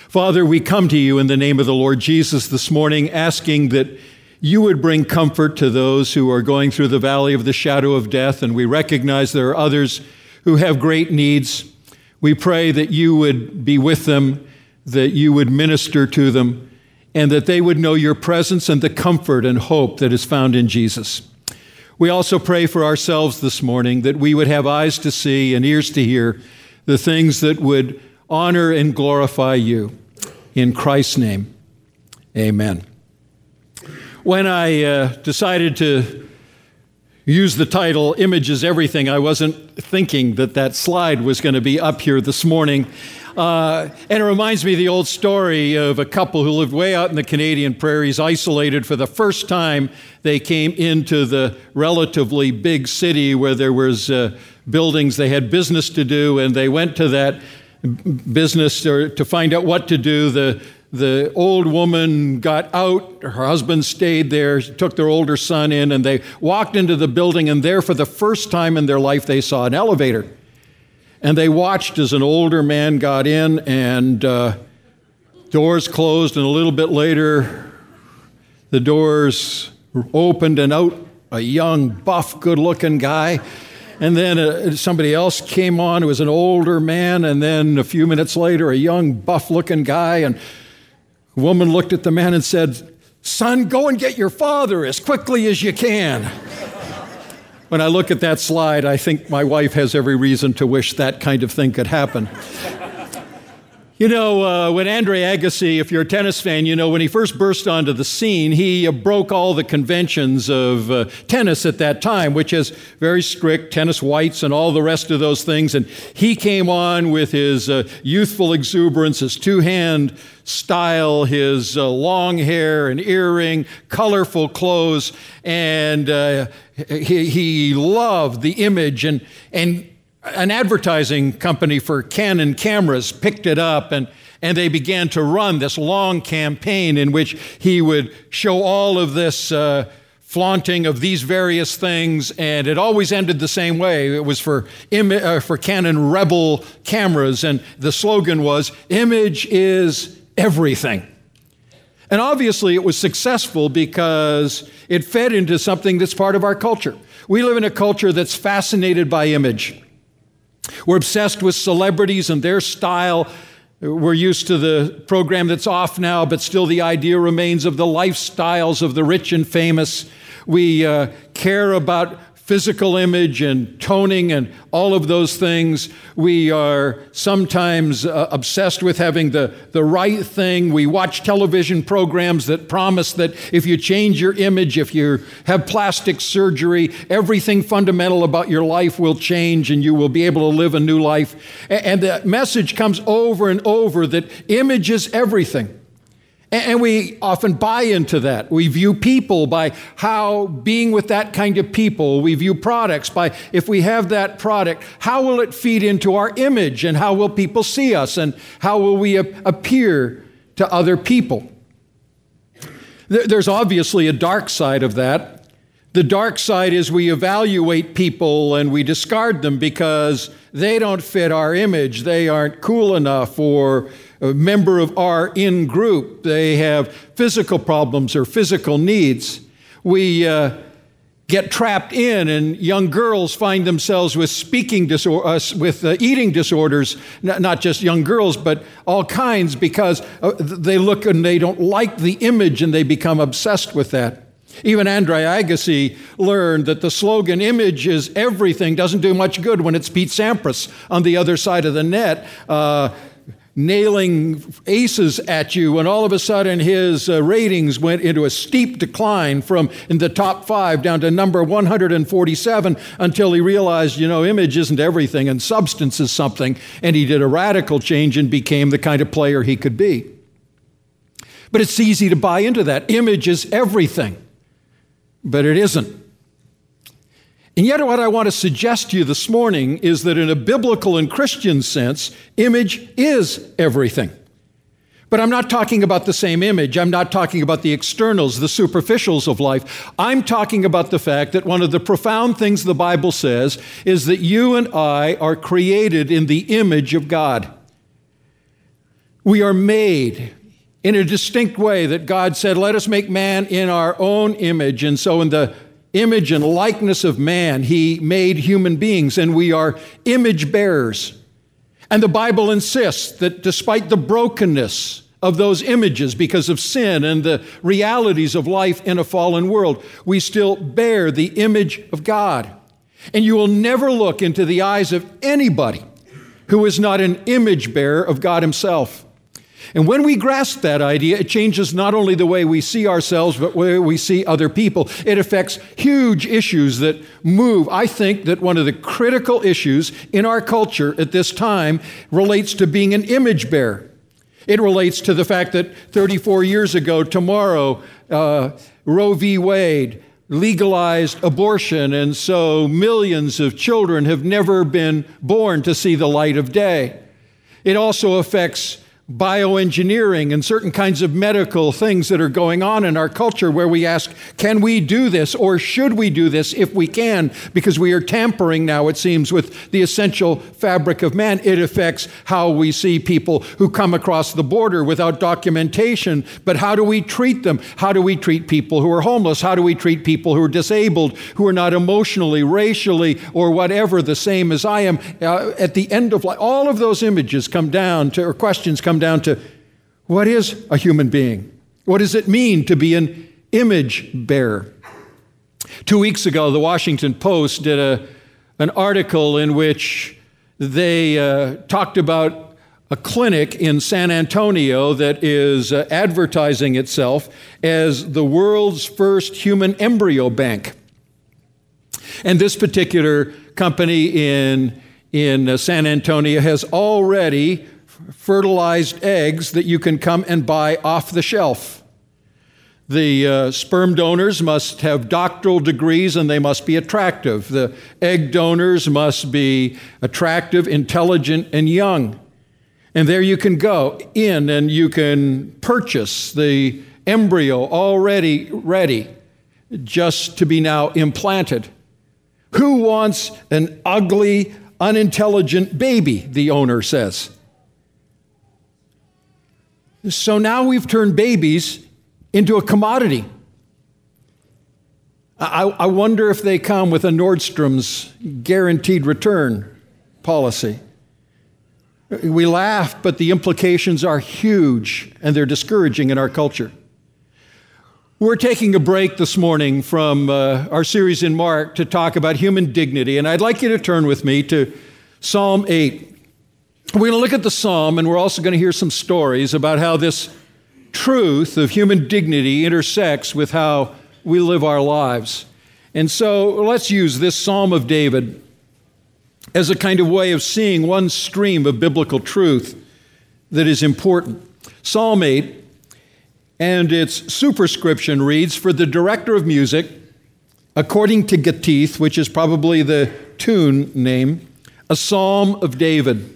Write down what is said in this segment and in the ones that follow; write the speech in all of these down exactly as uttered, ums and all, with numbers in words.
Father, we come to you in the name of the Lord Jesus this morning, asking that you would bring comfort to those who are going through the valley of the shadow of death, and we recognize there are others who have great needs. We pray that you would be with them, that you would minister to them, and that they would know your presence and the comfort and hope that is found in Jesus. We also pray for ourselves this morning that we would have eyes to see and ears to hear the things that would honor and glorify you. In Christ's name, amen. When I uh, decided to use the title, Image is Everything, I wasn't thinking that that slide was going to be up here this morning. Uh, and it reminds me of the old story of a couple who lived way out in the Canadian prairies, isolated. For the first time, they came into the relatively big city where there was uh, buildings. They had business to do, and they went to that business or to find out what to do. The The old woman got out, her husband stayed there, took their older son in, and they walked into the building, and there for the first time in their life they saw an elevator. And they watched as an older man got in, and uh, doors closed, and a little bit later the doors opened, and out a young, buff, good-looking guy. And then uh, somebody else came on who was an older man, and then a few minutes later a young, buff-looking guy, and the woman looked at the man and said, "Son, go and get your father as quickly as you can." When I look at that slide, I think my wife has every reason to wish that kind of thing could happen. You know, uh, when Andre Agassi, if you're a tennis fan, you know, when he first burst onto the scene, he uh, broke all the conventions of uh, tennis at that time, which is very strict, tennis whites and all the rest of those things. And he came on with his uh, youthful exuberance, his two-hand style, his uh, long hair and earring, colorful clothes, and uh, he, he loved the image. And, and an advertising company for Canon cameras picked it up, and, and they began to run this long campaign in which he would show all of this uh, flaunting of these various things, and it always ended the same way. It was for, Im- uh, for Canon Rebel cameras, and the slogan was, "Image is everything." And obviously it was successful because it fed into something that's part of our culture. We live in a culture that's fascinated by image. We're obsessed with celebrities and their style. We're used to the program that's off now, but still the idea remains of the lifestyles of the rich and famous. We uh, care about physical image and toning and all of those things. We are sometimes uh, obsessed with having the, the right thing. We watch television programs that promise that if you change your image, if you have plastic surgery, everything fundamental about your life will change and you will be able to live a new life. And the message comes over and over that image is everything. And we often buy into that. We view people by how, being with that kind of people, we view products by, if we have that product, how will it feed into our image, and how will people see us, and how will we appear to other people? There's obviously a dark side of that. The dark side is we evaluate people and we discard them because they don't fit our image. They aren't cool enough, or a member of our in-group. They have physical problems or physical needs. We uh, get trapped in, and young girls find themselves with speaking disorder, uh, with uh, eating disorders, N- not just young girls, but all kinds, because uh, they look and they don't like the image and they become obsessed with that. Even Andre Agassi learned that the slogan, "Image is everything," doesn't do much good when it's Pete Sampras on the other side of the net, uh, nailing aces at you, and all of a sudden his uh, ratings went into a steep decline from in the top five down to number one hundred forty-seven, until he realized, you know, image isn't everything and substance is something, and he did a radical change and became the kind of player he could be. But it's easy to buy into that. Image is everything, but it isn't. And yet what I want to suggest to you this morning is that in a biblical and Christian sense, image is everything. But I'm not talking about the same image. I'm not talking about the externals, the superficials of life. I'm talking about the fact that one of the profound things the Bible says is that you and I are created in the image of God. We are made in a distinct way that God said, let us make man in our own image. And so in the image and likeness of man, he made human beings, and we are image bearers. And the Bible insists that despite the brokenness of those images because of sin and the realities of life in a fallen world, we still bear the image of God. And you will never look into the eyes of anybody who is not an image bearer of God himself. And when we grasp that idea, it changes not only the way we see ourselves, but the way we see other people. It affects huge issues that move. I think that one of the critical issues in our culture at this time relates to being an image bearer. It relates to the fact that thirty-four years ago, tomorrow, uh, Roe v. Wade legalized abortion, and so millions of children have never been born to see the light of day. It also affects bioengineering and certain kinds of medical things that are going on in our culture where we ask, can we do this or should we do this if we can? Because we are tampering now, it seems, with the essential fabric of man. It affects how we see people who come across the border without documentation. But how do we treat them? How do we treat people who are homeless? How do we treat people who are disabled, who are not emotionally, racially, or whatever the same as I am? Uh, at the end of life, all of those images come down to, or questions come down to, what is a human being? What does it mean to be an image bearer? Two weeks ago, the Washington Post did a, an article in which they uh, talked about a clinic in San Antonio that is uh, advertising itself as the world's first human embryo bank. And this particular company in, in uh, San Antonio has already fertilized eggs that you can come and buy off the shelf. The uh, sperm donors must have doctoral degrees and they must be attractive. The egg donors must be attractive, intelligent, and young. And there you can go in and you can purchase the embryo already ready just to be now implanted. Who wants an ugly, unintelligent baby, the owner says. So now we've turned babies into a commodity. I, I wonder if they come with a Nordstrom's guaranteed return policy. We laugh, but the implications are huge and they're discouraging in our culture. We're taking a break this morning from uh, our series in Mark to talk about human dignity, and I'd like you to turn with me to Psalm eight. We're going to look at the psalm, and we're also going to hear some stories about how this truth of human dignity intersects with how we live our lives. And so let's use this Psalm of David as a kind of way of seeing one stream of biblical truth that is important. Psalm eight, and its superscription reads, for the director of music, according to Gittith, which is probably the tune name, a psalm of David.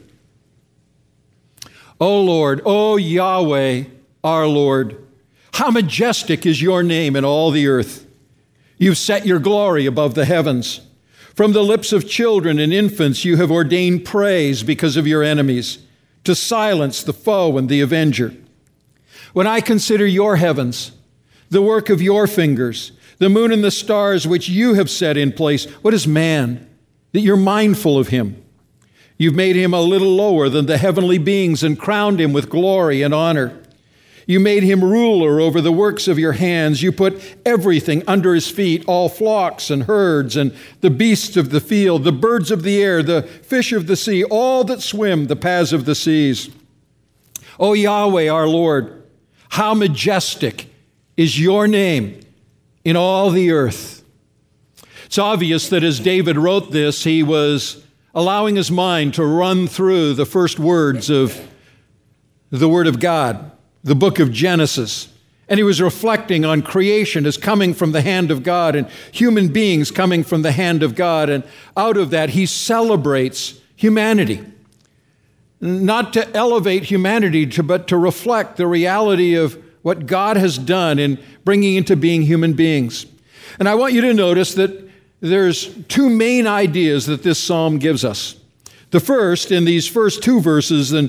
O Lord, O Yahweh, our Lord, how majestic is your name in all the earth. You've set your glory above the heavens. From the lips of children and infants you have ordained praise because of your enemies, to silence the foe and the avenger. When I consider your heavens, the work of your fingers, the moon and the stars which you have set in place, what is man that you're mindful of him? You've made him a little lower than the heavenly beings and crowned him with glory and honor. You made him ruler over the works of your hands. You put everything under his feet, all flocks and herds and the beasts of the field, the birds of the air, the fish of the sea, all that swim the paths of the seas. O Yahweh, our Lord, how majestic is your name in all the earth. It's obvious that as David wrote this, he was allowing his mind to run through the first words of the Word of God, the book of Genesis. And he was reflecting on creation as coming from the hand of God and human beings coming from the hand of God. And out of that, he celebrates humanity. Not to elevate humanity, to, but to reflect the reality of what God has done in bringing into being human beings. And I want you to notice that there's two main ideas that this psalm gives us. The first, in these first two verses, and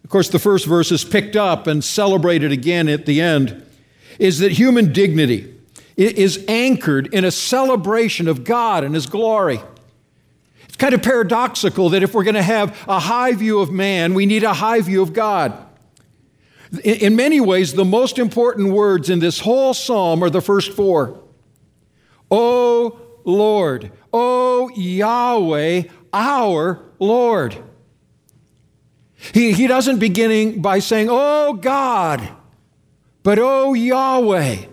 of course, the first verse is picked up and celebrated again at the end, is that human dignity is anchored in a celebration of God and His glory. It's kind of paradoxical that if we're going to have a high view of man, we need a high view of God. In many ways, the most important words in this whole psalm are the first four. O Lord, O Yahweh, our Lord. He, he doesn't begin by saying, oh God, but oh Yahweh.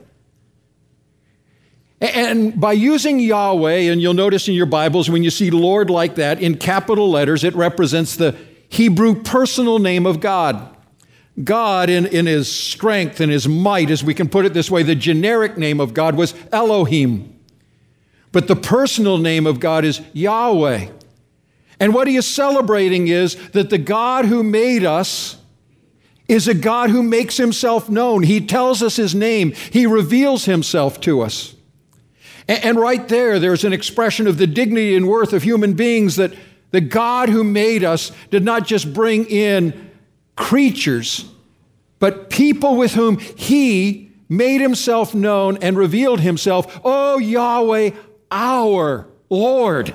And by using Yahweh, and you'll notice in your Bibles when you see Lord like that in capital letters, it represents the Hebrew personal name of God. God in, in His strength and His might, as we can put it this way, the generic name of God was Elohim. But the personal name of God is Yahweh. And what he is celebrating is that the God who made us is a God who makes Himself known. He tells us His name. He reveals Himself to us. And, and right there, there's an expression of the dignity and worth of human beings, that the God who made us did not just bring in creatures, but people with whom He made Himself known and revealed Himself. Oh, Yahweh, our Lord.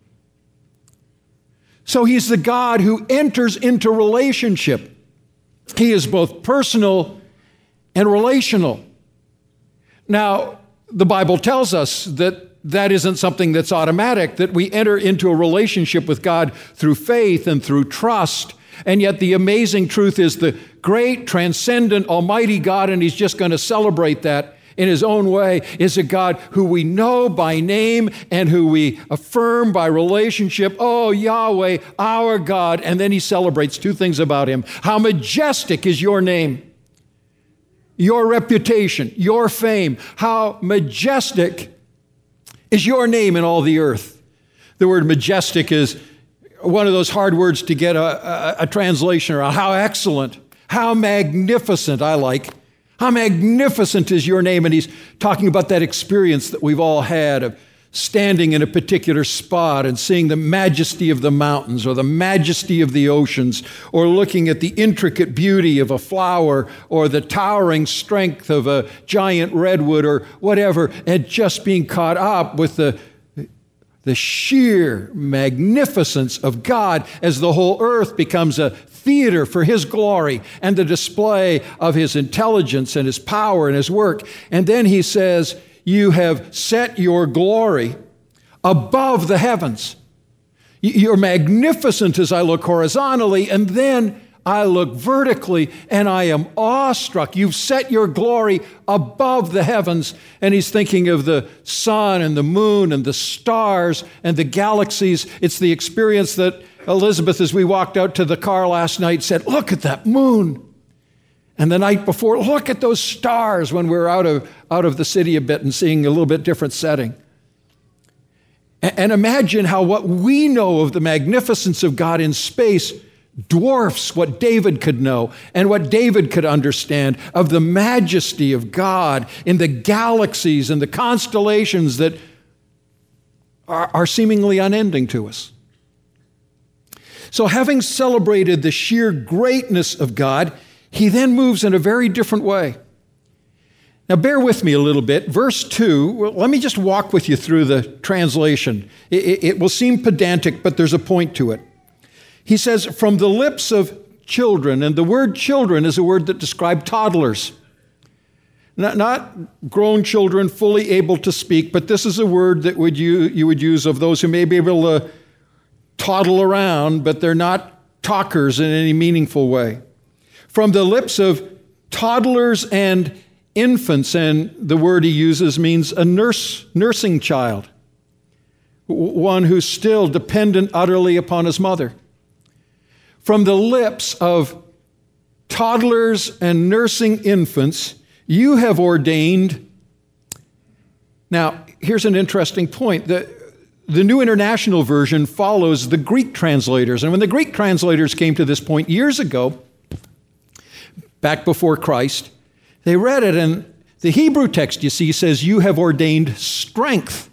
So He's the God who enters into relationship. He is both personal and relational. Now, the Bible tells us that that isn't something that's automatic, that we enter into a relationship with God through faith and through trust. And yet the amazing truth is the great, transcendent, almighty God, and He's just going to celebrate that in His own way, is a God who we know by name and who we affirm by relationship. Oh, Yahweh, our God. And then He celebrates two things about Him. How majestic is your name, your reputation, your fame. How majestic is your name in all the earth. The word majestic is one of those hard words to get a, a, a translation around. How excellent, how magnificent, I like. How magnificent is your name? And he's talking about that experience that we've all had of standing in a particular spot and seeing the majesty of the mountains or the majesty of the oceans, or looking at the intricate beauty of a flower or the towering strength of a giant redwood or whatever, and just being caught up with the the sheer magnificence of God as the whole earth becomes a theater for His glory and the display of His intelligence and His power and His work. And then He says, you have set your glory above the heavens. You're magnificent as I look horizontally, and then I look vertically and I am awestruck. You've set your glory above the heavens. And he's thinking of the sun and the moon and the stars and the galaxies. It's the experience that Elizabeth, as we walked out to the car last night, said, look at that moon. And the night before, look at those stars, when we were out of, out of the city a bit and seeing a little bit different setting. And imagine how what we know of the magnificence of God in space dwarfs what David could know and what David could understand of the majesty of God in the galaxies and the constellations that are, are seemingly unending to us. So having celebrated the sheer greatness of God, he then moves in a very different way. Now bear with me a little bit. Verse two, well, let me just walk with you through the translation. It, it, it will seem pedantic, but there's a point to it. He says, from the lips of children, and the word children is a word that describes toddlers. Not, not grown children fully able to speak, but this is a word that would you, you would use of those who may be able to toddle around, but they're not talkers in any meaningful way. From the lips of toddlers and infants, and the word he uses means a nurse, nursing child, one who's still dependent utterly upon his mother. From the lips of toddlers and nursing infants, you have ordained. Now, here's an interesting point. The, the New International Version follows the Greek translators. And when the Greek translators came to this point years ago, back before Christ, they read it, and the Hebrew text, you see, says, you have ordained strength.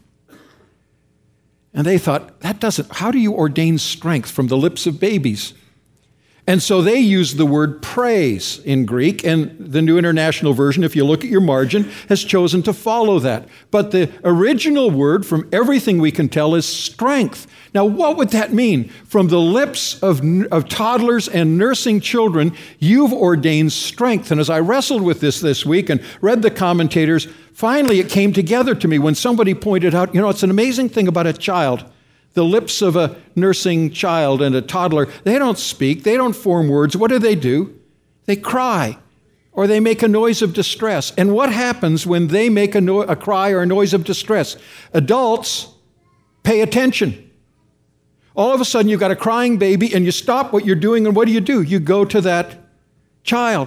And they thought, that doesn't, how do you ordain strength from the lips of babies? And so they use the word praise in Greek, and the New International Version, if you look at your margin, has chosen to follow that. But the original word, from everything we can tell, is strength. Now, what would that mean? From the lips of, of toddlers and nursing children, you've ordained strength. And as I wrestled with this this week and read the commentators, finally it came together to me when somebody pointed out, you know, it's an amazing thing about a child. The lips of a nursing child and a toddler, they don't speak, they don't form words. What do they do? They cry, or they make a noise of distress. And what happens when they make a, no- a cry or a noise of distress? Adults pay attention. All of a sudden, you've got a crying baby, and you stop what you're doing, and what do you do? You go to that child.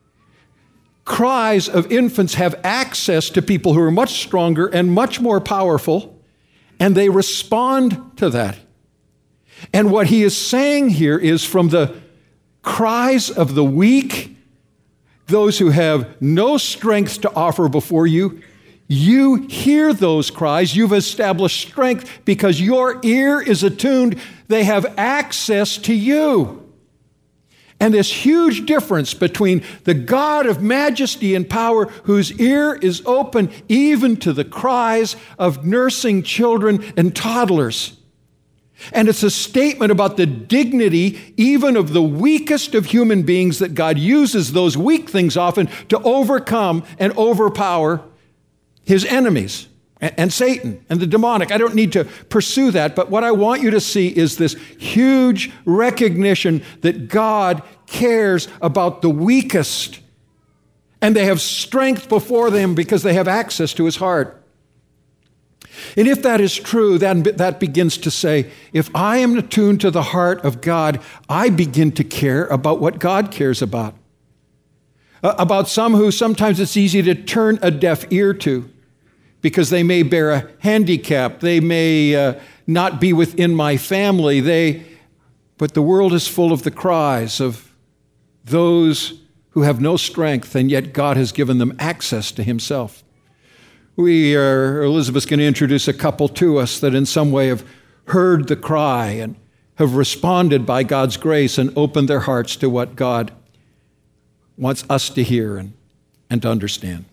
Cries of infants have access to people who are much stronger and much more powerful, and they respond to that. And what he is saying here is, from the cries of the weak, those who have no strength to offer before you, you hear those cries. You've established strength because your ear is attuned. They have access to you. And this huge difference between the God of majesty and power, whose ear is open even to the cries of nursing children and toddlers. And it's a statement about the dignity even of the weakest of human beings, that God uses those weak things often to overcome and overpower his enemies. And Satan and the demonic. I don't need to pursue that, but what I want you to see is this huge recognition that God cares about the weakest, and they have strength before them because they have access to his heart. And if that is true, then that begins to say, if I am attuned to the heart of God, I begin to care about what God cares about. Uh, about some who sometimes it's easy to turn a deaf ear to, because they may bear a handicap, they may uh, not be within my family, they, but the world is full of the cries of those who have no strength, and yet God has given them access to himself. We are, Elizabeth's going to introduce a couple to us that in some way have heard the cry and have responded by God's grace and opened their hearts to what God wants us to hear and, and to understand.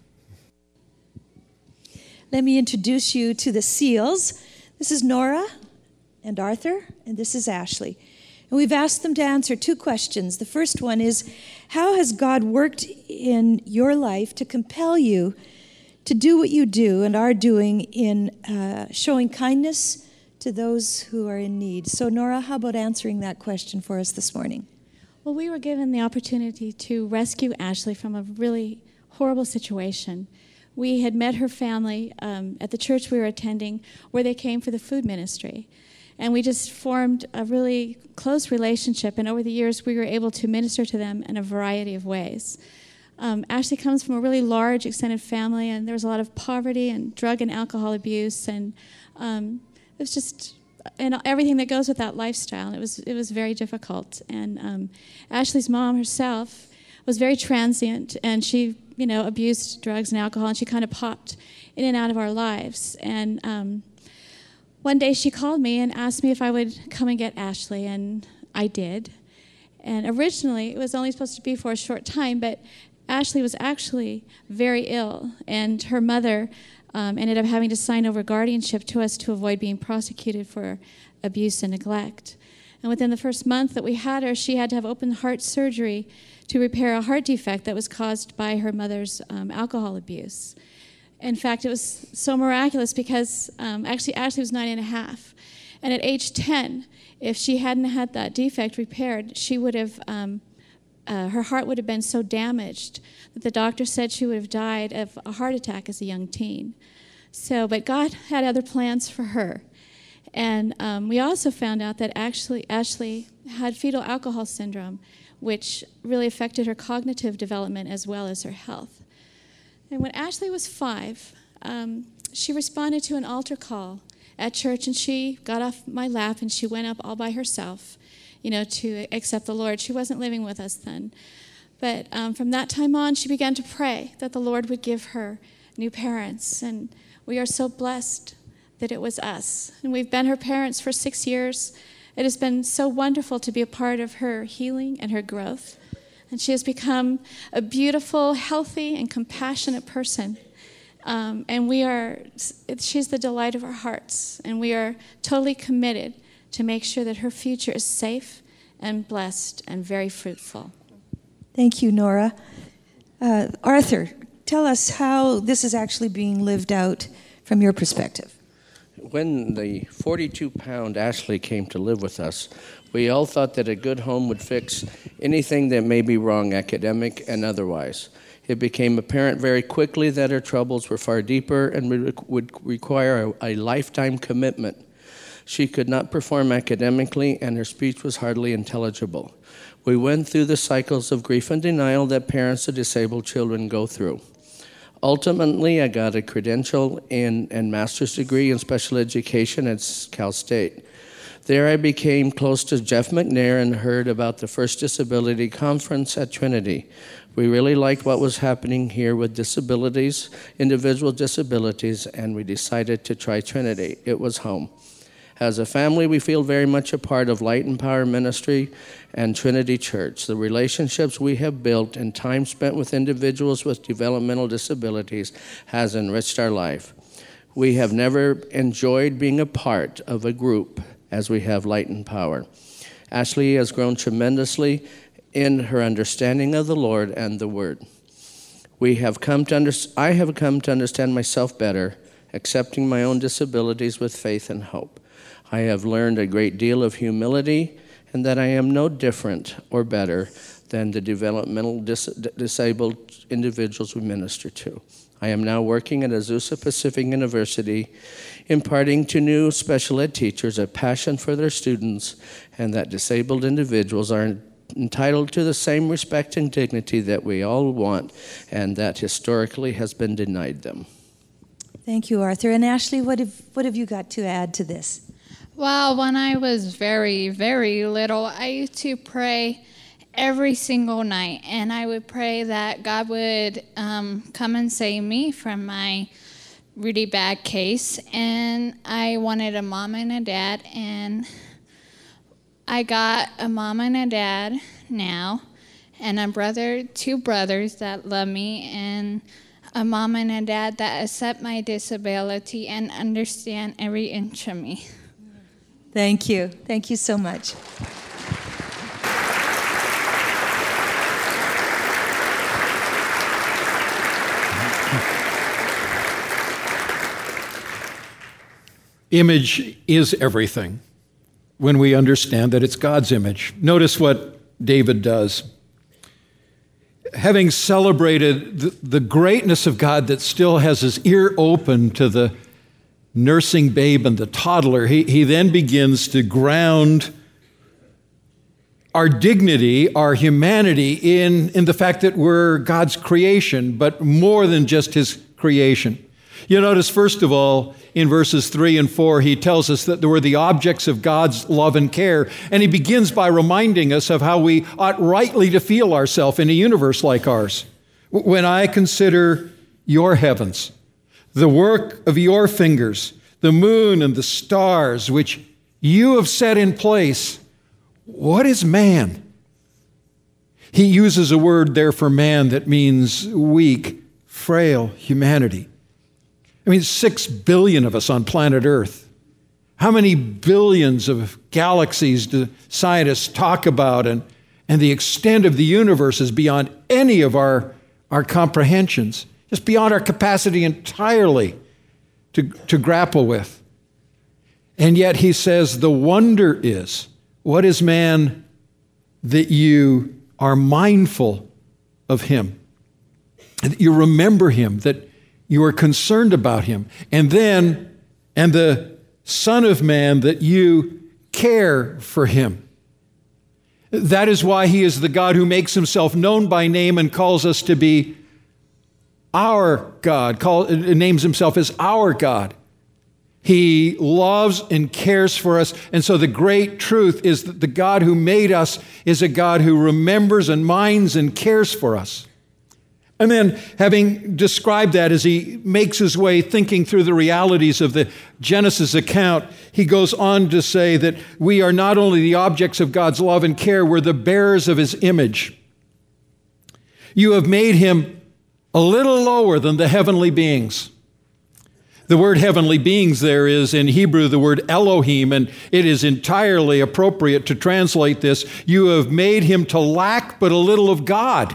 Let me introduce you to the Seals. This is Nora and Arthur, and this is Ashley. And we've asked them to answer two questions. The first one is, how has God worked in your life to compel you to do what you do and are doing in uh, showing kindness to those who are in need? So Nora, how about answering that question for us this morning? Well, we were given the opportunity to rescue Ashley from a really horrible situation. We had met her family um, at the church we were attending, where they came for the food ministry. And we just formed a really close relationship, and over the years we were able to minister to them in a variety of ways. Um, Ashley comes from a really large extended family, and there was a lot of poverty and drug and alcohol abuse, and um, it was just and everything that goes with that lifestyle. And it was it was very difficult. And um, Ashley's mom herself was very transient, and she, you know, abused drugs and alcohol, and she kind of popped in and out of our lives. And um, one day she called me and asked me if I would come and get Ashley, and I did. And originally, it was only supposed to be for a short time, but Ashley was actually very ill, and her mother um, ended up having to sign over guardianship to us to avoid being prosecuted for abuse and neglect. And within the first month that we had her, she had to have open heart surgery to repair a heart defect that was caused by her mother's um, alcohol abuse. In fact, it was so miraculous because um, actually Ashley was nine and a half. And at age ten, if she hadn't had that defect repaired, she would have, um, uh, her heart would have been so damaged that the doctor said she would have died of a heart attack as a young teen. So, but God had other plans for her. And um, we also found out that actually Ashley had fetal alcohol syndrome, which really affected her cognitive development as well as her health. And when Ashley was five, um, she responded to an altar call at church, and she got off my lap and she went up all by herself, you know, to accept the Lord. She wasn't living with us then. But um, from that time on, she began to pray that the Lord would give her new parents. And we are so blessed that it was us. And we've been her parents for six years. It has been so wonderful to be a part of her healing and her growth. And she has become a beautiful, healthy, and compassionate person. Um, and we are, she's the delight of our hearts. And we are totally committed to make sure that her future is safe and blessed and very fruitful. Thank you, Nora. Uh, Arthur, tell us how this is actually being lived out from your perspective. When the forty-two pound Ashley came to live with us, we all thought that a good home would fix anything that may be wrong, academic and otherwise. It became apparent very quickly that her troubles were far deeper and would require a, a lifetime commitment. She could not perform academically, and her speech was hardly intelligible. We went through the cycles of grief and denial that parents of disabled children go through. Ultimately, I got a credential in and master's degree in special education at Cal State. There I became close to Jeff McNair and heard about the first disability conference at Trinity. We really liked what was happening here with disabilities, individual disabilities, and we decided to try Trinity. It was home. As a family, we feel very much a part of Light and Power Ministry and Trinity Church. The relationships we have built and time spent with individuals with developmental disabilities has enriched our life. We have never enjoyed being a part of a group as we have Light and Power. Ashley has grown tremendously in her understanding of the Lord and the Word. We have come to under, I have come to understand myself better, accepting my own disabilities with faith and hope. I have learned a great deal of humility and that I am no different or better than the developmental dis- disabled individuals we minister to. I am now working at Azusa Pacific University, imparting to new special ed teachers a passion for their students and that disabled individuals are entitled to the same respect and dignity that we all want and that historically has been denied them. Thank you, Arthur. And Ashley, what have, what have you got to add to this? Well, when I was very, very little, I used to pray every single night, and I would pray that God would um, come and save me from my really bad case, and I wanted a mom and a dad, and I got a mom and a dad now, and a brother, two brothers that love me, and a mom and a dad that accept my disability and understand every inch of me. Thank you. Thank you so much. Image is everything when we understand that it's God's image. Notice what David does. Having celebrated the, the greatness of God that still has his ear open to the nursing babe and the toddler, he, he then begins to ground our dignity, our humanity in, in the fact that we're God's creation, but more than just his creation. You notice, first of all, in verses three and four, he tells us that we're the objects of God's love and care, and he begins by reminding us of how we ought rightly to feel ourselves in a universe like ours. When I consider your heavens, the work of your fingers, the moon and the stars, which you have set in place, what is man? He uses a word there for man that means weak, frail humanity. I mean, six billion of us on planet Earth. How many billions of galaxies do scientists talk about? And, and the extent of the universe is beyond any of our, our comprehensions, just beyond our capacity entirely to, to grapple with. And yet he says, the wonder is, what is man that you are mindful of him, that you remember him, that you are concerned about him, and then, and the Son of Man, that you care for him. That is why he is the God who makes himself known by name and calls us to be our God, call, names himself as our God. He loves and cares for us. And so the great truth is that the God who made us is a God who remembers and minds and cares for us. And then, having described that, as he makes his way thinking through the realities of the Genesis account, he goes on to say that we are not only the objects of God's love and care, we're the bearers of his image. You have made him a little lower than the heavenly beings. The word heavenly beings there is in Hebrew the word Elohim, and it is entirely appropriate to translate this. You have made him to lack but a little of God.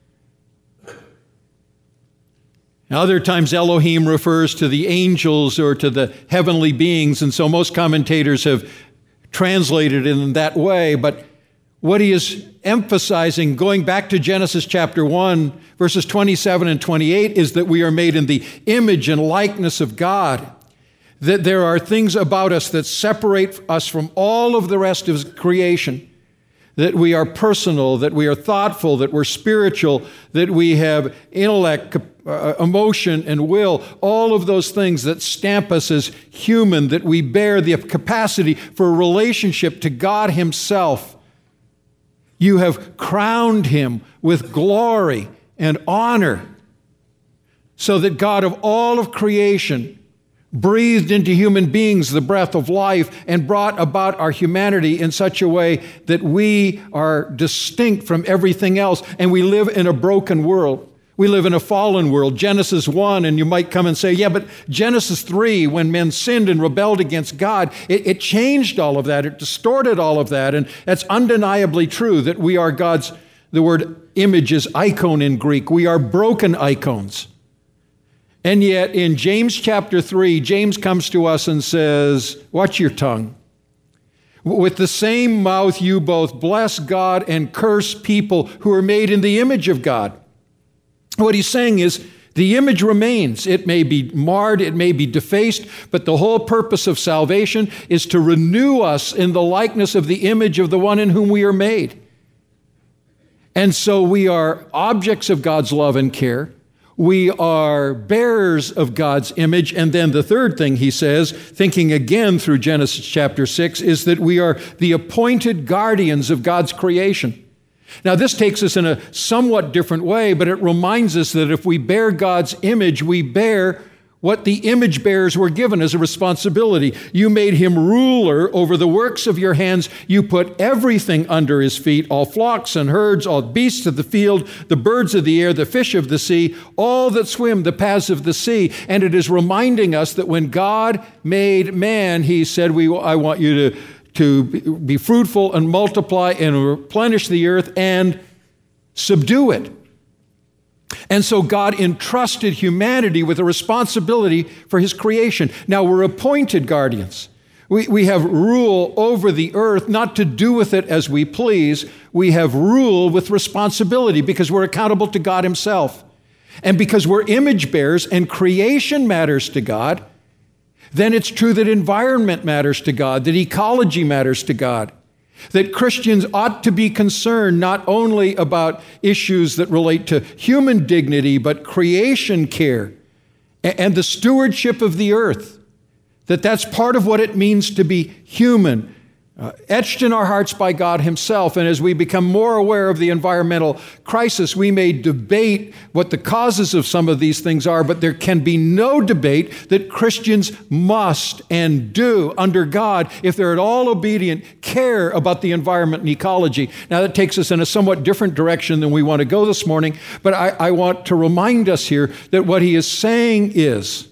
Other times Elohim refers to the angels or to the heavenly beings, and so most commentators have translated it in that way. But what he is emphasizing, going back to Genesis chapter one, verses twenty-seven and twenty-eight, is that we are made in the image and likeness of God. That there are things about us that separate us from all of the rest of creation. That we are personal, that we are thoughtful, that we're spiritual, that we have intellect, uh, emotion, and will, all of those things that stamp us as human, that we bear the capacity for a relationship to God himself. You have crowned him with glory and honor, so that God of all of creation breathed into human beings the breath of life and brought about our humanity in such a way that we are distinct from everything else, and we live in a broken world. We live in a fallen world. Genesis one, and you might come and say, yeah, but Genesis three, when men sinned and rebelled against God, it, it changed all of that. It distorted all of that, and that's undeniably true, that we are God's, the word image is icon in Greek. We are broken icons. And yet in James chapter three, James comes to us and says, watch your tongue. With the same mouth you both bless God and curse people who are made in the image of God. What he's saying is, the image remains. It may be marred, it may be defaced, but the whole purpose of salvation is to renew us in the likeness of the image of the one in whom we are made. And so we are objects of God's love and care. We are bearers of God's image. And then the third thing he says, thinking again through Genesis chapter six, is that we are the appointed guardians of God's creation. Now, this takes us in a somewhat different way, but it reminds us that if we bear God's image, we bear what the image bearers were given as a responsibility. You made him ruler over the works of your hands. You put everything under his feet, all flocks and herds, all beasts of the field, the birds of the air, the fish of the sea, all that swim the paths of the sea. And it is reminding us that when God made man, he said, "We, I want you to, to be fruitful and multiply and replenish the earth and subdue it." And so God entrusted humanity with a responsibility for his creation. Now we're appointed guardians. We, we have rule over the earth, not to do with it as we please. We have rule with responsibility because we're accountable to God himself. And because we're image bearers and creation matters to God, then it's true that environment matters to God, that ecology matters to God. That Christians ought to be concerned not only about issues that relate to human dignity, but creation care and the stewardship of the earth. That that's part of what it means to be human, uh, etched in our hearts by God himself. And as we become more aware of the environmental crisis, we may debate what the causes of some of these things are, but there can be no debate that Christians must and do under God, if they're at all obedient, care about the environment and ecology. Now that takes us in a somewhat different direction than we want to go this morning, but I, I want to remind us here that what he is saying is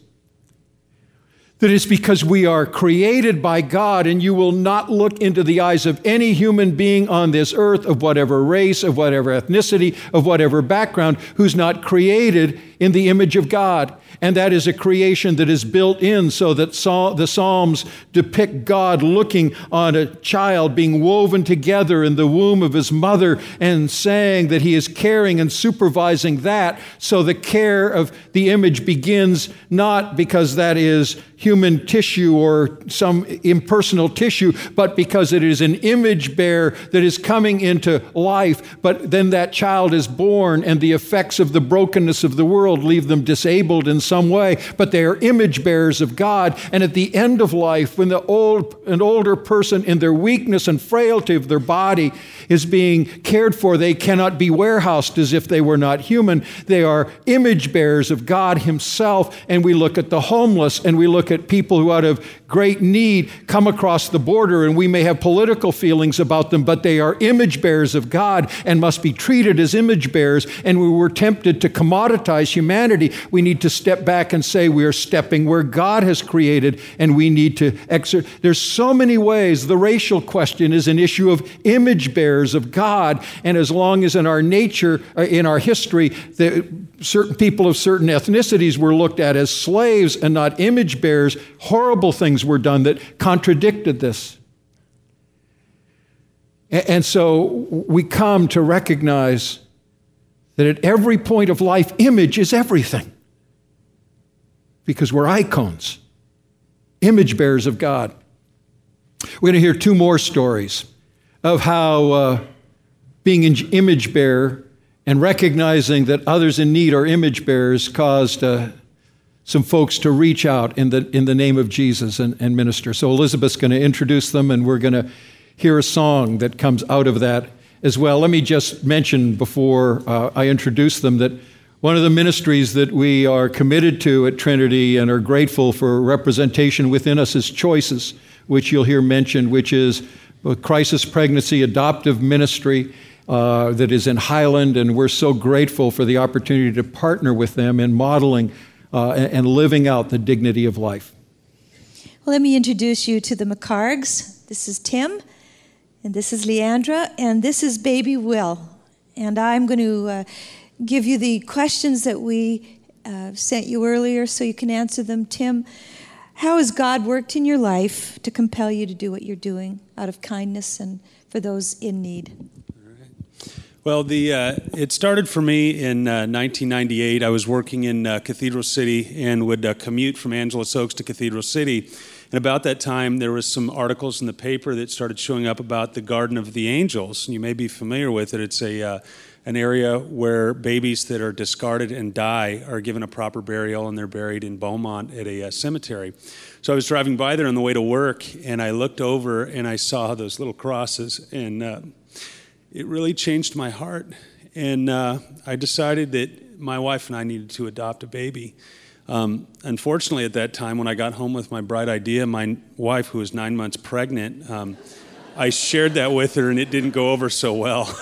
that it's because we are created by God, and you will not look into the eyes of any human being on this earth, of whatever race, of whatever ethnicity, of whatever background, who's not created in the image of God. And that is a creation that is built in so that the Psalms depict God looking on a child being woven together in the womb of his mother and saying that he is caring and supervising that. So the care of the image begins not because that is human human tissue or some impersonal tissue, but because it is an image bearer that is coming into life. But then that child is born, and the effects of the brokenness of the world leave them disabled in some way, but they are image bearers of God. And at the end of life, when the old, an older person in their weakness and frailty of their body is being cared for, they cannot be warehoused as if they were not human. They are image bearers of God himself. And we look at the homeless, and we look at people who out of great need come across the border, and we may have political feelings about them, but they are image bearers of God and must be treated as image bearers. And we were tempted to commoditize humanity. We need to step back and say we are stepping where God has created, and we need to exert. There's so many ways. The racial question is an issue of image bearers of God. And as long as in our nature, in our history, the certain people of certain ethnicities were looked at as slaves and not image bearers, horrible things were done that contradicted this. And so we come to recognize that at every point of life, image is everything, because we're icons, image bearers of God. We're going to hear two more stories of how uh, being an image bearer and recognizing that others in need are image bearers caused uh, some folks to reach out in the in the name of Jesus and, and minister. So Elizabeth's going to introduce them, and we're going to hear a song that comes out of that as well. Let me just mention before uh, I introduce them that one of the ministries that we are committed to at Trinity and are grateful for representation within us is Choices, which you'll hear mentioned, which is a crisis pregnancy adoptive ministry uh, that is in Highland, and we're so grateful for the opportunity to partner with them in modeling uh, and living out the dignity of life. Well, let me introduce you to the McCargs. This is Tim, and this is Leandra, and this is baby Will. And I'm going to uh, give you the questions that we uh, sent you earlier so you can answer them. Tim, how has God worked in your life to compel you to do what you're doing out of kindness and for those in need? Well, the uh, it started for me in uh, nineteen ninety-eight. I was working in uh, Cathedral City and would uh, commute from Angeles Oaks to Cathedral City. And about that time, there was some articles in the paper that started showing up about the Garden of the Angels. And you may be familiar with it. It's a uh, an area where babies that are discarded and die are given a proper burial, and they're buried in Beaumont at a uh, cemetery. So I was driving by there on the way to work, and I looked over and I saw those little crosses, and uh, it really changed my heart. And uh, I decided that my wife and I needed to adopt a baby. Um, unfortunately, at that time, when I got home with my bright idea, my wife, who was nine months pregnant, um, I shared that with her, and it didn't go over so well.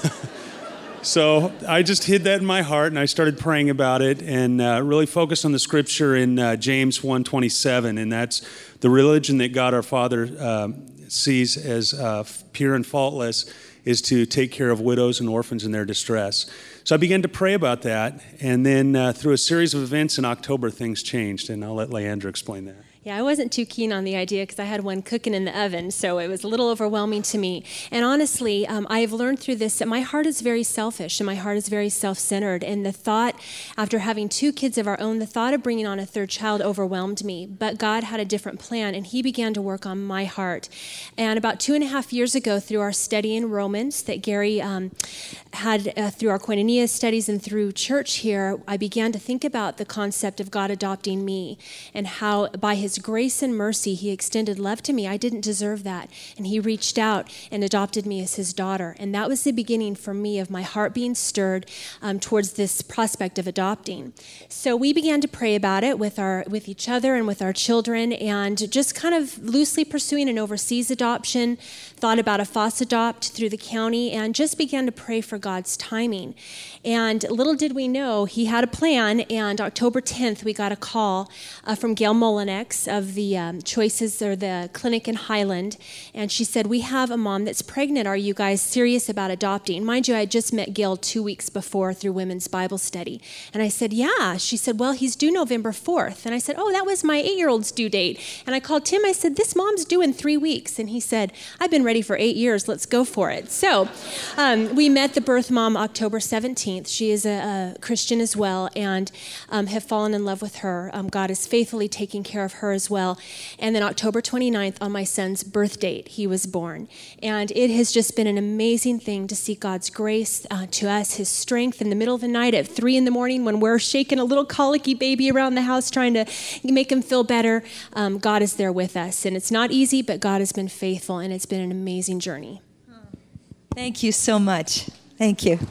So I just hid that in my heart, and I started praying about it, and uh, really focused on the scripture in uh, James one twenty-seven, and that's the religion that God our Father uh, sees as uh, pure and faultless is to take care of widows and orphans in their distress. So I began to pray about that, and then uh, through a series of events in October, things changed, and I'll let Leandra explain that. Yeah, I wasn't too keen on the idea because I had one cooking in the oven, so it was a little overwhelming to me. And honestly, um, I have learned through this that my heart is very selfish and my heart is very self-centered. And the thought, after having two kids of our own, the thought of bringing on a third child overwhelmed me. But God had a different plan, and he began to work on my heart. And about two and a half years ago, through our study in Romans that Gary um, had uh, through our Koinonia studies and through church here, I began to think about the concept of God adopting me and how by his grace and mercy, he extended love to me. I didn't deserve that. And he reached out and adopted me as his daughter. And that was the beginning for me of my heart being stirred um, towards this prospect of adopting. So we began to pray about it with our with each other and with our children, and just kind of loosely pursuing an overseas adoption, thought about a FOSS adopt through the county, and just began to pray for God's timing. And little did we know, he had a plan, and October tenth, we got a call uh, from Gail Molinex of the um, Choices, or the clinic in Highland, and she said, we have a mom that's pregnant. Are you guys serious about adopting? Mind you, I had just met Gail two weeks before through Women's Bible Study. And I said, yeah. She said, well, he's due November fourth. And I said, oh, that was my eight-year-old's due date. And I called Tim, I said, this mom's due in three weeks. And he said, I've been ready for eight years. Let's go for it. So um, we met the birth mom October seventeenth. She is a, a Christian as well, and um, have fallen in love with her. Um, God is faithfully taking care of her as well. And then October twenty-ninth, on my son's birth date, he was born. And it has just been an amazing thing to see God's grace uh, to us, his strength in the middle of the night at three in the morning when we're shaking a little colicky baby around the house trying to make him feel better. Um, God is there with us. And it's not easy, but God has been faithful, and it's been an amazing journey. Thank you so much. Thank you.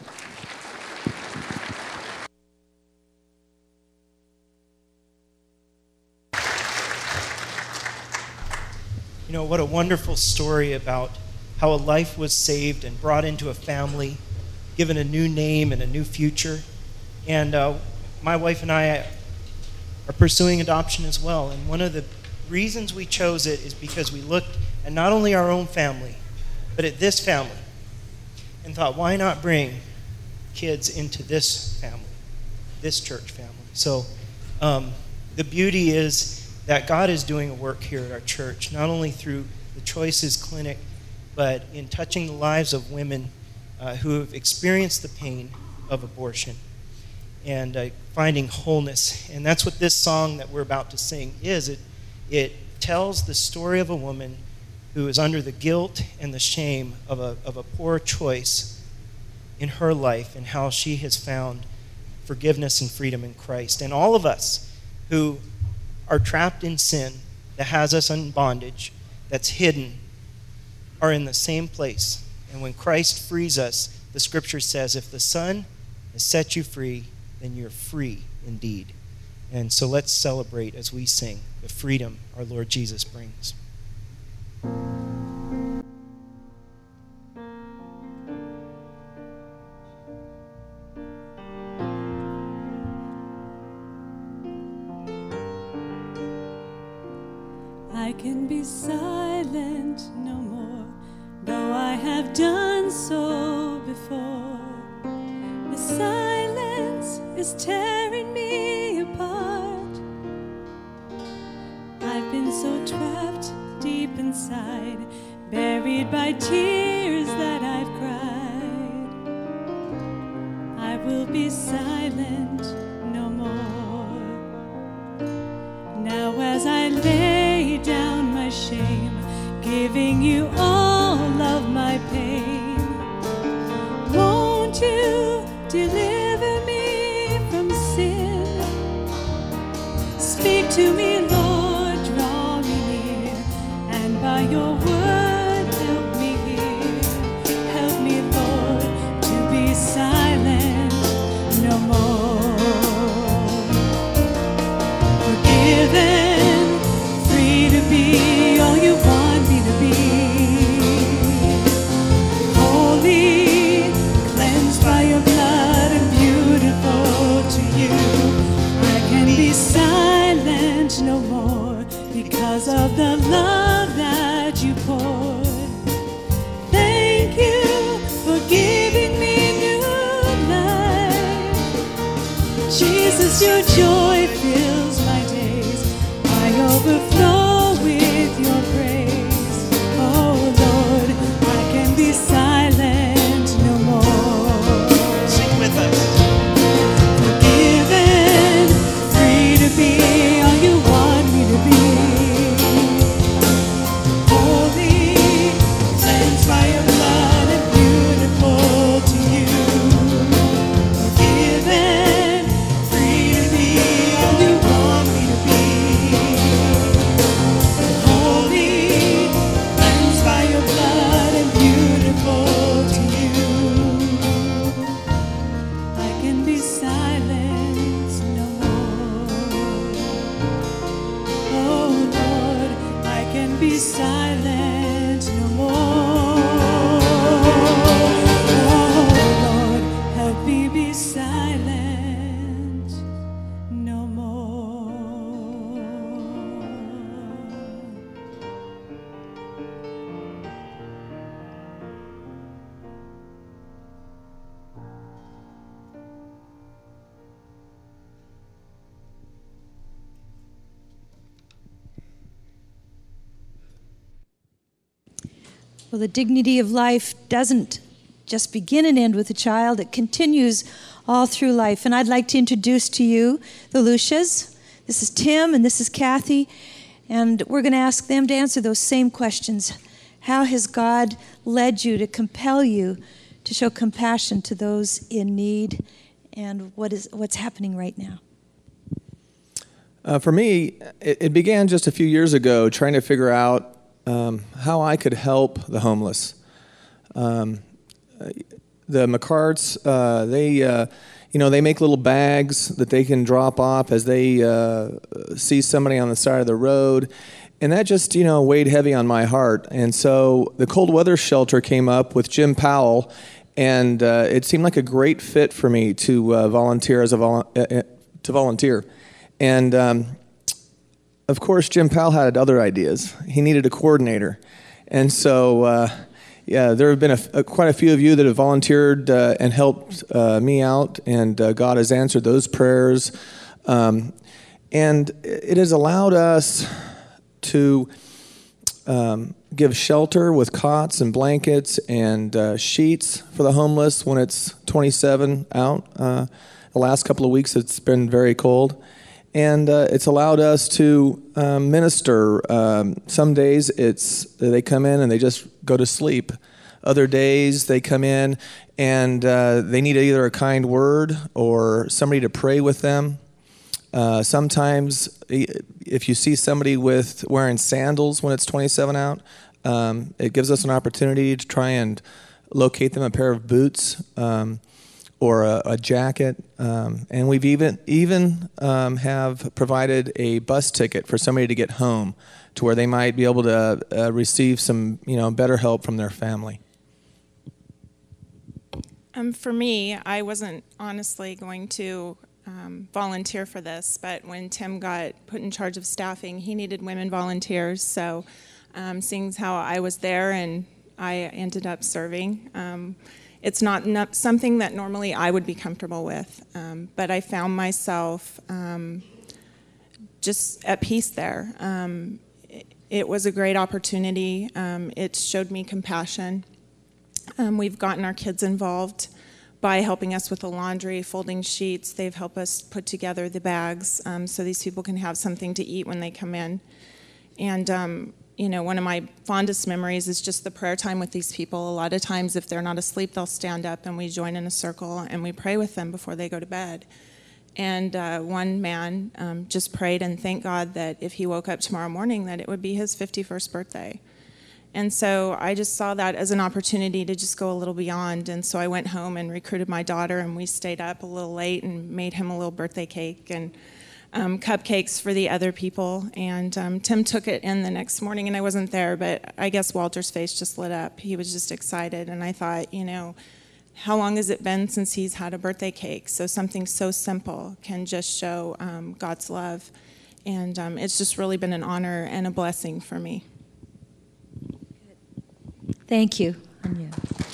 You know, what a wonderful story about how a life was saved and brought into a family, given a new name and a new future. And uh, my wife and I are pursuing adoption as well. And one of the reasons we chose it is because we looked at not only our own family, but at this family, and thought, why not bring kids into this family, this church family? So um, the beauty is that God is doing a work here at our church, not only through the Choices Clinic, but in touching the lives of women uh, who have experienced the pain of abortion and uh, finding wholeness. And that's what this song that we're about to sing is. It, it tells the story of a woman who is under the guilt and the shame of a, of a poor choice in her life, and how she has found forgiveness and freedom in Christ. And all of us who are trapped in sin that has us in bondage, that's hidden, are in the same place. And when Christ frees us, the scripture says, if the Son has set you free, then you're free indeed. And so let's celebrate as we sing the freedom our Lord Jesus brings. I can be silent no more, though I have done so before. The silence is tearing me apart. I've been so trapped deep inside, buried by tears that I've cried. I will be silent no more. Now as I lay down my shame, giving you all of my pain, won't you deliver me from sin? Speak to me, Lord, draw me near, and by your word help me hear. Help me, Lord, to be silent no more. Forgiven, free to be all you want me to be. Holy, cleansed by your blood and beautiful to you. I can be silent no more because of the love that you poured. Thank you for giving me new life. Jesus, your joy fills my days. I overflow with your praise. Oh Lord, I can be silent no more. Sing with us. Forgiven, free to be all you want me to be. Holy, cleansed by your blood and beautiful to you. Forgiven, free to be all you want me to be. Holy, cleansed by your blood and beautiful to you. I can be silent no more. Oh Lord, I can be silent no more. Oh Lord, help me be silent no more. Well, the dignity of life doesn't just begin and end with a child. It continues all through life. And I'd like to introduce to you the Lucias. This is Tim and this is Kathy. And we're going to ask them to answer those same questions. How has God led you to compel you to show compassion to those in need? And what is what's happening right now? Uh, for me, it, it began just a few years ago trying to figure out um, how I could help the homeless. Um, the McCarts, uh, they, uh, you know, they make little bags that they can drop off as they uh, see somebody on the side of the road. And that just, you know, weighed heavy on my heart. And so the cold weather shelter came up with Jim Powell, and uh, it seemed like a great fit for me to uh, volunteer as a vol- uh, to volunteer. And um, of course, Jim Powell had other ideas. He needed a coordinator, and so uh, yeah, there have been a, a, quite a few of you that have volunteered uh, and helped uh, me out, and uh, God has answered those prayers, um, and it has allowed us to um, give shelter with cots and blankets and uh, sheets for the homeless when it's twenty-seven out. Uh, the last couple of weeks it's been very cold. And uh, it's allowed us to um, minister. Um, some days it's they come in and they just go to sleep. Other days they come in and uh, they need either a kind word or somebody to pray with them. Uh, sometimes if you see somebody with wearing sandals when it's twenty-seven out, um, it gives us an opportunity to try and locate them a pair of boots um, or a, a jacket. Um, and we've even even um, have provided a bus ticket for somebody to get home to where they might be able to uh, receive some, you know, better help from their family. Um, for me, I wasn't honestly going to Um, volunteer for this, but when Tim got put in charge of staffing, he needed women volunteers. So um, seeing how I was there and I ended up serving, um, it's not, not something that normally I would be comfortable with, um, but I found myself um, just at peace there. Um, it, it was a great opportunity. Um, it showed me compassion. Um, we've gotten our kids involved by helping us with the laundry, folding sheets. They've helped us put together the bags um, so these people can have something to eat when they come in. And, um, you know, one of my fondest memories is just the prayer time with these people. A lot of times if they're not asleep, they'll stand up and we join in a circle and we pray with them before they go to bed. And uh, one man um, just prayed and thanked God that if he woke up tomorrow morning that it would be his fifty-first birthday. And so I just saw that as an opportunity to just go a little beyond. And so I went home and recruited my daughter, and we stayed up a little late and made him a little birthday cake and um, cupcakes for the other people. And um, Tim took it in the next morning, and I wasn't there, but I guess Walter's face just lit up. He was just excited. And I thought, you know, how long has it been since he's had a birthday cake? So something so simple can just show um, God's love. And um, it's just really been an honor and a blessing for me. Thank you. Anya.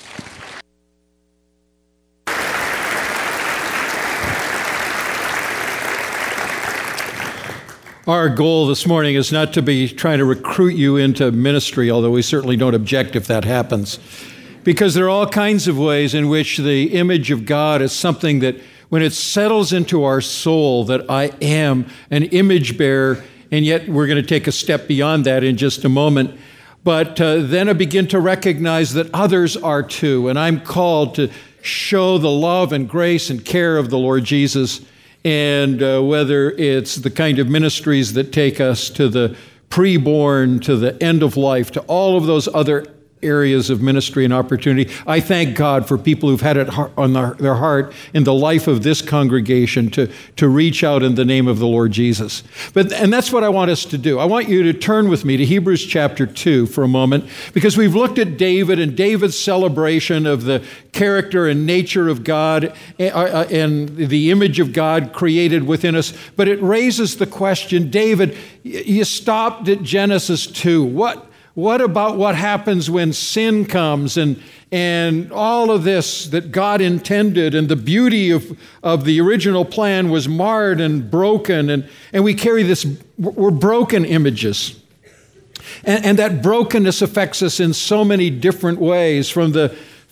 Our goal this morning is not to be trying to recruit you into ministry, although we certainly don't object if that happens, because there are all kinds of ways in which the image of God is something that when it settles into our soul that I am an image bearer, and yet we're going to take a step beyond that in just a moment. But uh, then I begin to recognize that others are too, and I'm called to show the love and grace and care of the Lord Jesus, and uh, whether it's the kind of ministries that take us to the preborn, to the end of life, to all of those other areas of ministry and opportunity. I thank God for people who've had it on their heart in the life of this congregation to, to reach out in the name of the Lord Jesus. But and that's what I want us to do. I want you to turn with me to Hebrews chapter two for a moment, because we've looked at David and David's celebration of the character and nature of God and the image of God created within us. But it raises the question, David, you stopped at Genesis two. What What about what happens when sin comes and and all of this that God intended and the beauty of, of the original plan was marred and broken, and, and we carry this, we're broken images. And, and that brokenness affects us in so many different ways, from the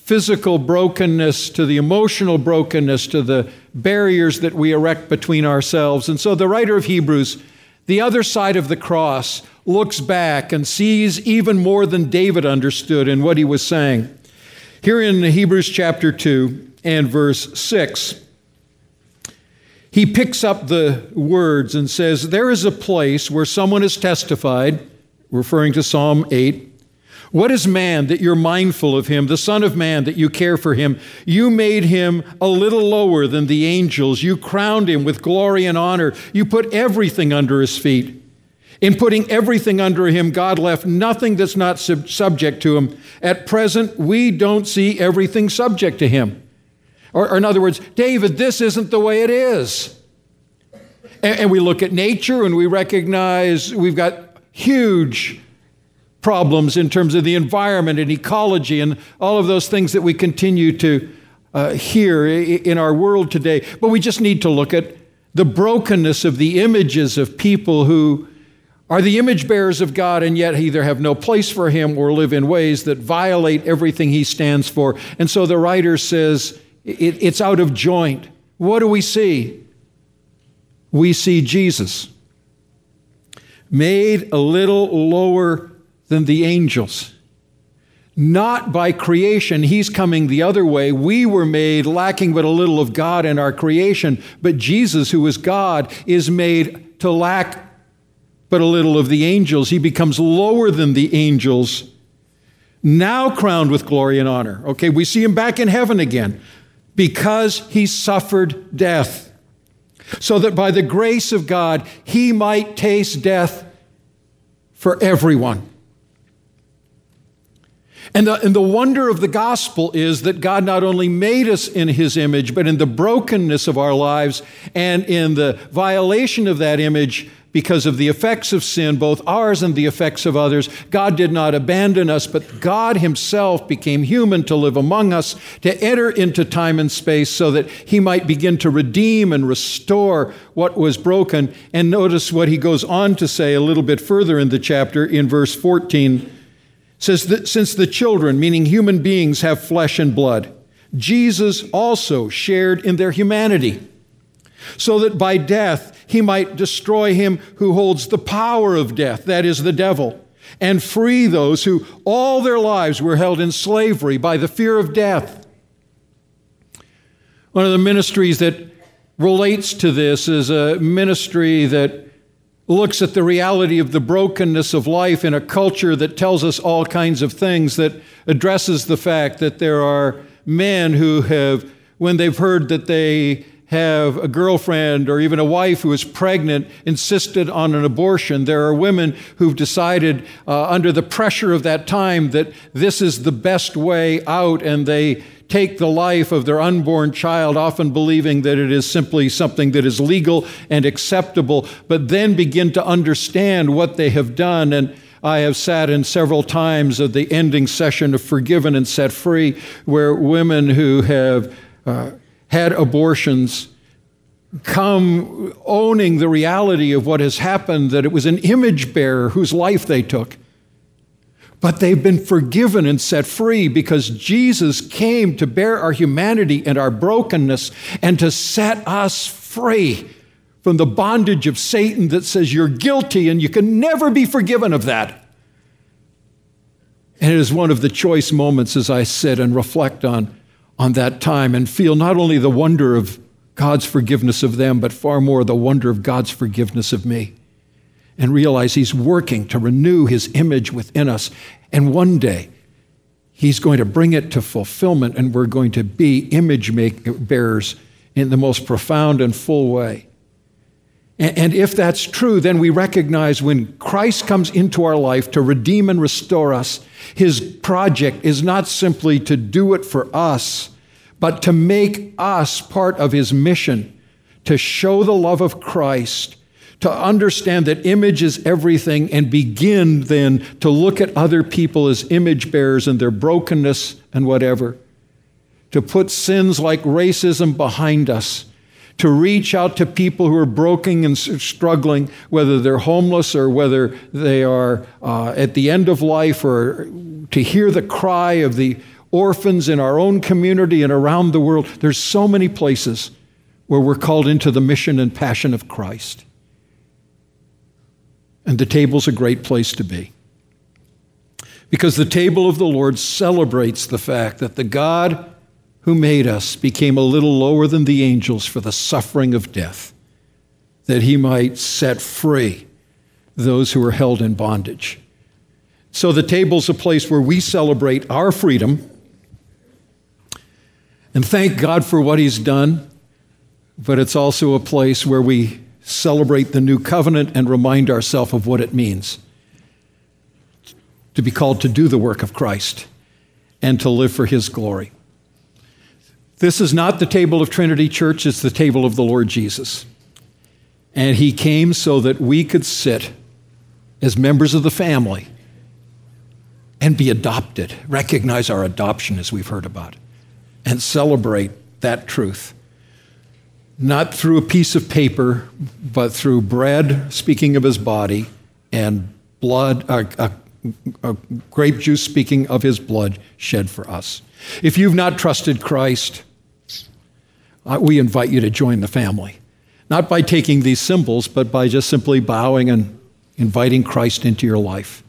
physical brokenness to the emotional brokenness to the barriers that we erect between ourselves. And so the writer of Hebrews, the other side of the cross, looks back and sees even more than David understood in what he was saying. Here in Hebrews chapter two and verse six, he picks up the words and says, there is a place where someone has testified, referring to Psalm eight, what is man that you're mindful of him, the Son of Man that you care for him? You made him a little lower than the angels. You crowned him with glory and honor. You put everything under his feet. In putting everything under him, God left nothing that's not sub- subject to him. At present, we don't see everything subject to him. Or, or in other words, David, this isn't the way it is. And, and we look at nature and we recognize we've got huge problems in terms of the environment and ecology and all of those things that we continue to uh, hear in our world today. But we just need to look at the brokenness of the images of people who are the image bearers of God and yet either have no place for him or live in ways that violate everything he stands for. And so the writer says it, it's out of joint. What do we see? We see Jesus made a little lower than the angels. Not by creation. He's coming the other way. We were made lacking but a little of God in our creation. But Jesus, who is God, is made to lack but a little of the angels. He becomes lower than the angels, now crowned with glory and honor. Okay, we see him back in heaven again because he suffered death, so that by the grace of God, he might taste death for everyone. And the, and the wonder of the gospel is that God not only made us in his image, but in the brokenness of our lives and in the violation of that image because of the effects of sin, both ours and the effects of others, God did not abandon us, but God himself became human to live among us, to enter into time and space so that he might begin to redeem and restore what was broken. And notice what he goes on to say a little bit further in the chapter in verse fourteen. Says that since the children, meaning human beings, have flesh and blood, Jesus also shared in their humanity, so that by death he might destroy him who holds the power of death, that is the devil, and free those who all their lives were held in slavery by the fear of death. One of the ministries that relates to this is a ministry that looks at the reality of the brokenness of life in a culture that tells us all kinds of things, that addresses the fact that there are men who have, when they've heard that they have a girlfriend or even a wife who is pregnant, insisted on an abortion. There are women who've decided uh, under the pressure of that time that this is the best way out, and they take the life of their unborn child, often believing that it is simply something that is legal and acceptable, but then begin to understand what they have done. And I have sat in several times of the ending session of Forgiven and Set Free, where women who have uh, had abortions come owning the reality of what has happened, that it was an image bearer whose life they took. But they've been forgiven and set free because Jesus came to bear our humanity and our brokenness and to set us free from the bondage of Satan that says you're guilty and you can never be forgiven of that. And it is one of the choice moments as I sit and reflect on, on that time and feel not only the wonder of God's forgiveness of them, but far more the wonder of God's forgiveness of me. And realize he's working to renew his image within us. And one day, he's going to bring it to fulfillment, and we're going to be image bearers in the most profound and full way. And if that's true, then we recognize when Christ comes into our life to redeem and restore us, his project is not simply to do it for us, but to make us part of his mission, to show the love of Christ, to understand that image is everything, and begin then to look at other people as image bearers and their brokenness and whatever, to put sins like racism behind us, to reach out to people who are broken and struggling, whether they're homeless or whether they are uh, at the end of life, or to hear the cry of the orphans in our own community and around the world. There's so many places where we're called into the mission and passion of Christ. And the table's a great place to be. Because the table of the Lord celebrates the fact that the God who made us became a little lower than the angels for the suffering of death, that he might set free those who are held in bondage. So the table's a place where we celebrate our freedom and thank God for what he's done, but it's also a place where we celebrate the new covenant and remind ourselves of what it means to be called to do the work of Christ and to live for his glory. This is not the table of Trinity Church, it's the table of the Lord Jesus. And he came so that we could sit as members of the family and be adopted, recognize our adoption as we've heard about, and celebrate that truth. Not through a piece of paper, but through bread, speaking of his body, and blood, uh, uh, uh, grape juice, speaking of his blood shed for us. If you've not trusted Christ, uh, we invite you to join the family. Not by taking these symbols, but by just simply bowing and inviting Christ into your life.